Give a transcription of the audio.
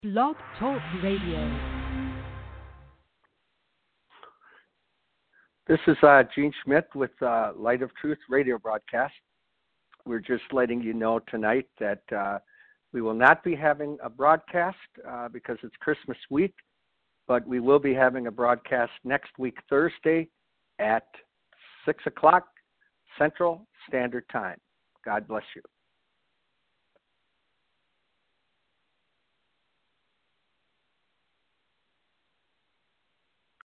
Blog Talk Radio. This is Gene Schmidt with Light of Truth radio broadcast. We're just letting you know tonight that we will not be having a broadcast because it's Christmas week, but we will be having a broadcast next week, Thursday at 6 o'clock Central Standard Time. God bless you.